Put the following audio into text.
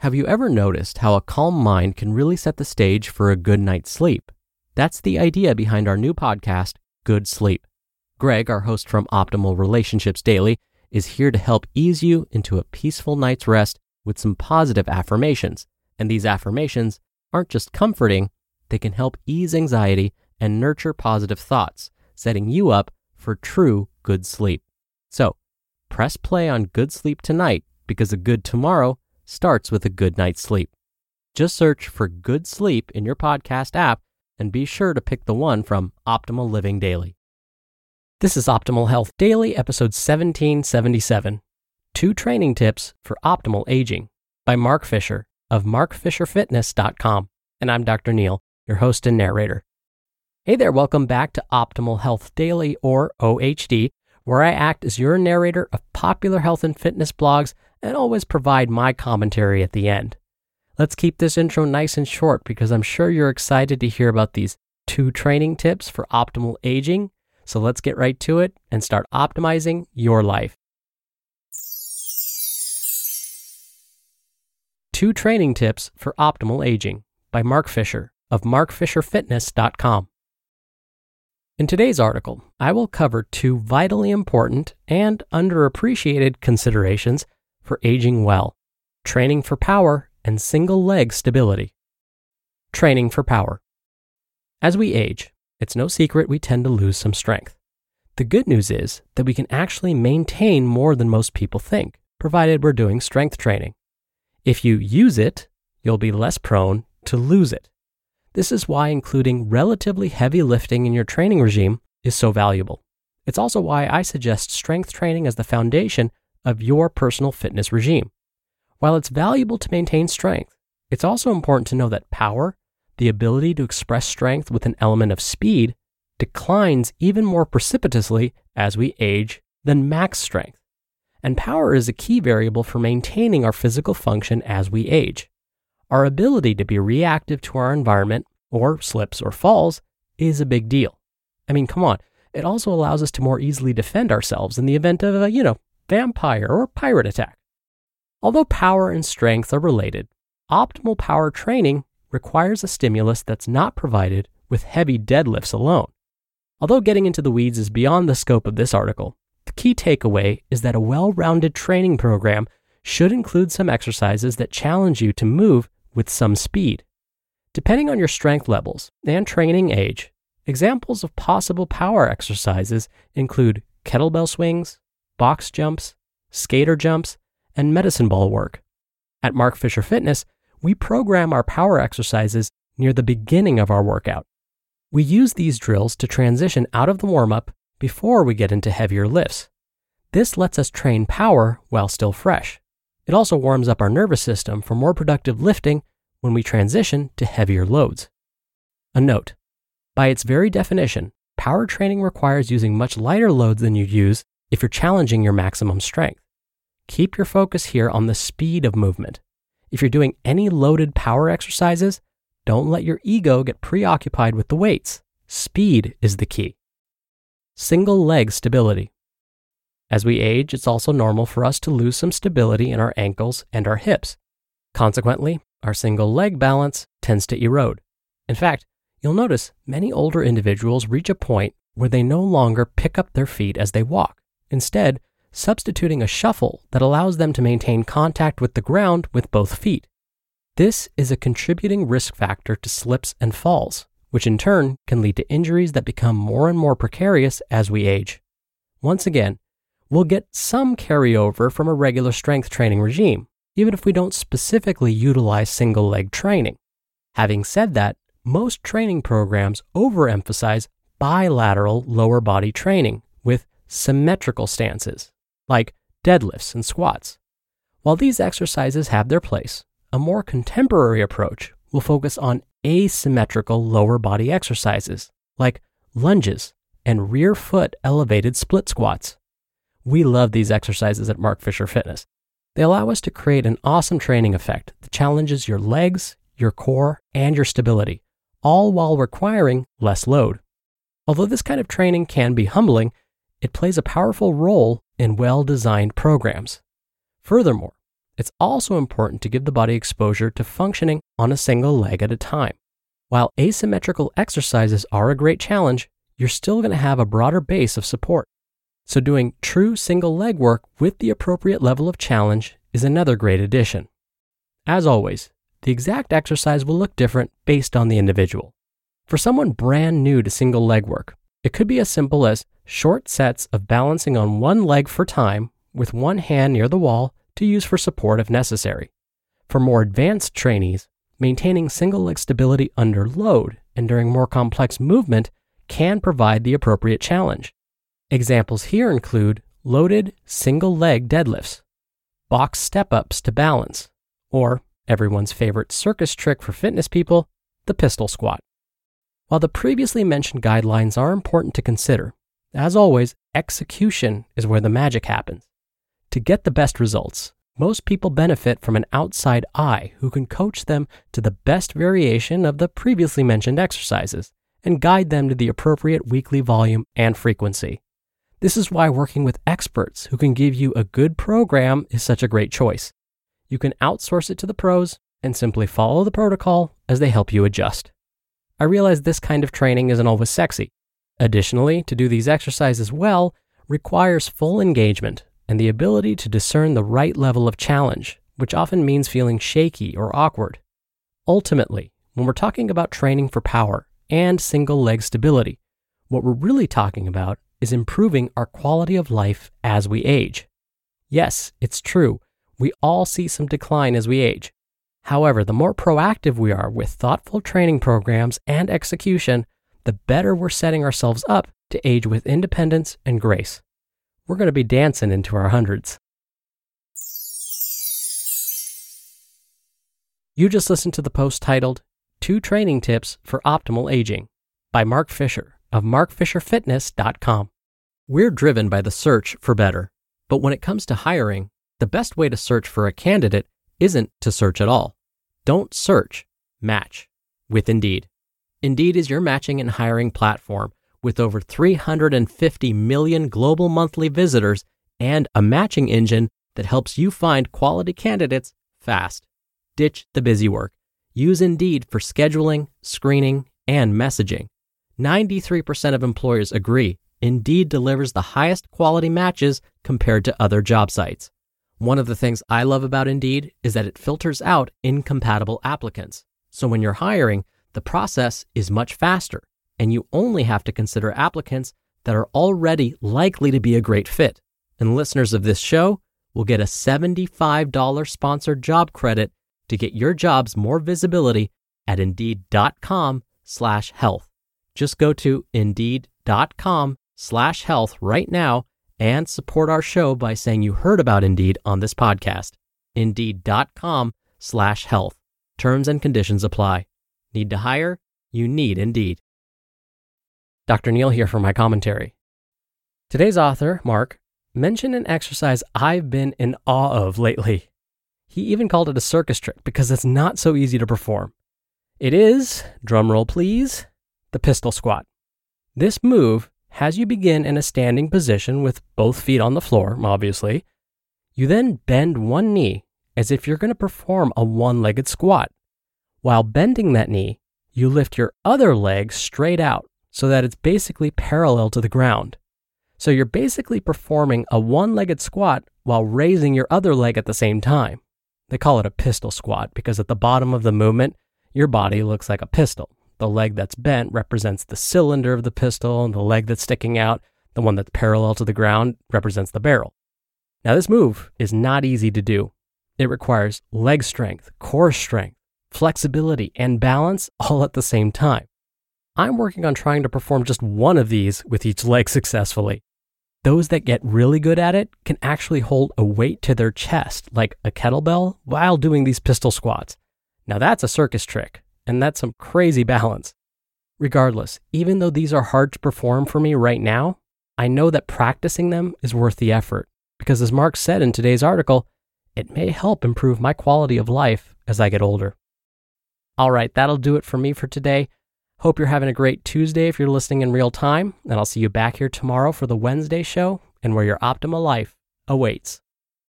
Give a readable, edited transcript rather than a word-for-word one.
Have you ever noticed how a calm mind can really set the stage for a good night's sleep? That's the idea behind our new podcast, Good Sleep. Greg, our host from Optimal Relationships Daily, is here to help ease you into a peaceful night's rest with some positive affirmations. And these affirmations aren't just comforting, they can help ease anxiety and nurture positive thoughts, setting you up for true good sleep. So, press play on Good Sleep tonight because a good tomorrow starts with a good night's sleep. Just search for Good Sleep in your podcast app and be sure to pick the one from Optimal Living Daily. This is Optimal Health Daily, episode 1777, 2 Training Tips for Optimal Aging by Mark Fisher of markfisherfitness.com. And I'm Dr. Neil, your host and narrator. Hey there, welcome back to Optimal Health Daily, or OHD, where I act as your narrator of popular health and fitness blogs and always provide my commentary at the end. Let's keep this intro nice and short because I'm sure you're excited to hear about these 2 training tips for optimal aging. So let's get right to it and start optimizing your life. 2 Training Tips for Optimal Aging by Mark Fisher of markfisherfitness.com. In today's article, I will cover 2 vitally important and underappreciated considerations for aging well: training for power and single leg stability. Training for power. As we age, it's no secret we tend to lose some strength. The good news is that we can actually maintain more than most people think, provided we're doing strength training. If you use it, you'll be less prone to lose it. This is why including relatively heavy lifting in your training regime is so valuable. It's also why I suggest strength training as the foundation of your personal fitness regime. While it's valuable to maintain strength, it's also important to know that power, the ability to express strength with an element of speed, declines even more precipitously as we age than max strength. And power is a key variable for maintaining our physical function as we age. Our ability to be reactive to our environment, or slips or falls, is a big deal. I mean, come on, it also allows us to more easily defend ourselves in the event of a, vampire or pirate attack. Although power and strength are related, optimal power training requires a stimulus that's not provided with heavy deadlifts alone. Although getting into the weeds is beyond the scope of this article, the key takeaway is that a well-rounded training program should include some exercises that challenge you to move with some speed. Depending on your strength levels and training age, examples of possible power exercises include kettlebell swings, box jumps, skater jumps, and medicine ball work. At Mark Fisher Fitness, we program our power exercises near the beginning of our workout. We use these drills to transition out of the warm-up before we get into heavier lifts. This lets us train power while still fresh. It also warms up our nervous system for more productive lifting when we transition to heavier loads. A note: by its very definition, power training requires using much lighter loads than you'd use if you're challenging your maximum strength. Keep your focus here on the speed of movement. If you're doing any loaded power exercises, don't let your ego get preoccupied with the weights. Speed is the key. Single leg stability. As we age, it's also normal for us to lose some stability in our ankles and our hips. Consequently, our single leg balance tends to erode. In fact, you'll notice many older individuals reach a point where they no longer pick up their feet as they walk, instead substituting a shuffle that allows them to maintain contact with the ground with both feet. This is a contributing risk factor to slips and falls, which in turn can lead to injuries that become more and more precarious as we age. Once again, we'll get some carryover from a regular strength training regime, even if we don't specifically utilize single leg training. Having said that, most training programs overemphasize bilateral lower body training with symmetrical stances, like deadlifts and squats. While these exercises have their place, a more contemporary approach will focus on asymmetrical lower body exercises, like lunges and rear foot elevated split squats. We love these exercises at Mark Fisher Fitness. They allow us to create an awesome training effect that challenges your legs, your core, and your stability, all while requiring less load. Although this kind of training can be humbling, it plays a powerful role in well-designed programs. Furthermore, it's also important to give the body exposure to functioning on a single leg at a time. While asymmetrical exercises are a great challenge, you're still going to have a broader base of support. So doing true single leg work with the appropriate level of challenge is another great addition. As always, the exact exercise will look different based on the individual. For someone brand new to single leg work, it could be as simple as short sets of balancing on one leg for time with one hand near the wall to use for support if necessary. For more advanced trainees, maintaining single leg stability under load and during more complex movement can provide the appropriate challenge. Examples here include loaded single leg deadlifts, box step-ups to balance, or everyone's favorite circus trick for fitness people, the pistol squat. While the previously mentioned guidelines are important to consider, as always, execution is where the magic happens. To get the best results, most people benefit from an outside eye who can coach them to the best variation of the previously mentioned exercises and guide them to the appropriate weekly volume and frequency. This is why working with experts who can give you a good program is such a great choice. You can outsource it to the pros and simply follow the protocol as they help you adjust. I realize this kind of training isn't always sexy. Additionally, to do these exercises well requires full engagement and the ability to discern the right level of challenge, which often means feeling shaky or awkward. Ultimately, when we're talking about training for power and single leg stability, what we're really talking about is improving our quality of life as we age. Yes, it's true, we all see some decline as we age. However, the more proactive we are with thoughtful training programs and execution, the better we're setting ourselves up to age with independence and grace. We're going to be dancing into our hundreds. You just listened to the post titled 2 Training Tips for Optimal Aging by Mark Fisher of markfisherfitness.com. We're driven by the search for better, but when it comes to hiring, the best way to search for a candidate isn't to search at all. Don't search, match with Indeed. Indeed is your matching and hiring platform with over 350 million global monthly visitors and a matching engine that helps you find quality candidates fast. Ditch the busy work. Use Indeed for scheduling, screening, and messaging. 93% of employers agree Indeed delivers the highest quality matches compared to other job sites. One of the things I love about Indeed is that it filters out incompatible applicants. So when you're hiring, the process is much faster, and you only have to consider applicants that are already likely to be a great fit. And listeners of this show will get a $75 sponsored job credit to get your jobs more visibility at Indeed.com/health. Just go to Indeed.com/health right now and support our show by saying you heard about Indeed on this podcast. Indeed.com/health. Terms and conditions apply. Need to hire? You need Indeed. Dr. Neal here for my commentary. Today's author, Mark, mentioned an exercise I've been in awe of lately. He even called it a circus trick because it's not so easy to perform. It is, drumroll please, the pistol squat. This move has you begin in a standing position with both feet on the floor, obviously. You then bend one knee as if you're going to perform a one-legged squat. While bending that knee, you lift your other leg straight out so that it's basically parallel to the ground. So you're basically performing a one-legged squat while raising your other leg at the same time. They call it a pistol squat because at the bottom of the movement, your body looks like a pistol. The leg that's bent represents the cylinder of the pistol, and the leg that's sticking out, the one that's parallel to the ground, represents the barrel. Now, this move is not easy to do. It requires leg strength, core strength, flexibility, and balance all at the same time. I'm working on trying to perform just one of these with each leg successfully. Those that get really good at it can actually hold a weight to their chest, like a kettlebell, while doing these pistol squats. Now, that's a circus trick. And that's some crazy balance. Regardless, even though these are hard to perform for me right now, I know that practicing them is worth the effort because as Mark said in today's article, it may help improve my quality of life as I get older. All right, that'll do it for me for today. Hope you're having a great Tuesday if you're listening in real time, and I'll see you back here tomorrow for the Wednesday show and where your optimal life awaits.